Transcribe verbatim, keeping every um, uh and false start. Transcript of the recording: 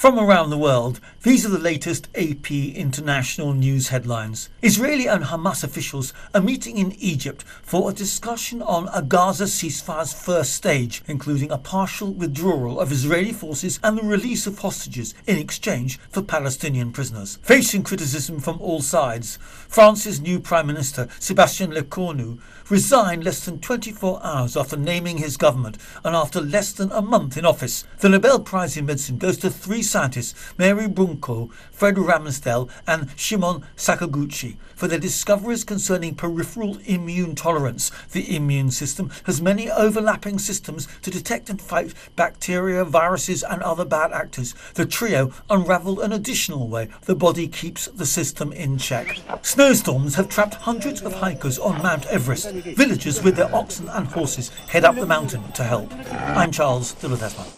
From around the world, these are the latest A P international news headlines. Israeli and Hamas officials are meeting in Egypt for a discussion on a Gaza ceasefire's first stage, including a partial withdrawal of Israeli forces and the release of hostages in exchange for Palestinian prisoners. Facing criticism from all sides, France's new Prime Minister, Sébastien Lecornu, resigned less than twenty-four hours after naming his government and after less than a month in office. The Nobel Prize in Medicine goes to three scientists, Mary Brunko, Fred Ramsdell and Shimon Sakaguchi, for their discoveries concerning peripheral immune tolerance. The immune system has many overlapping systems to detect and fight bacteria, viruses and other bad actors. The trio unravelled an additional way the body keeps the system in check. Snowstorms have trapped hundreds of hikers on Mount Everest. Villagers with their oxen and horses head up the mountain to help. I'm Charles de Ledesma.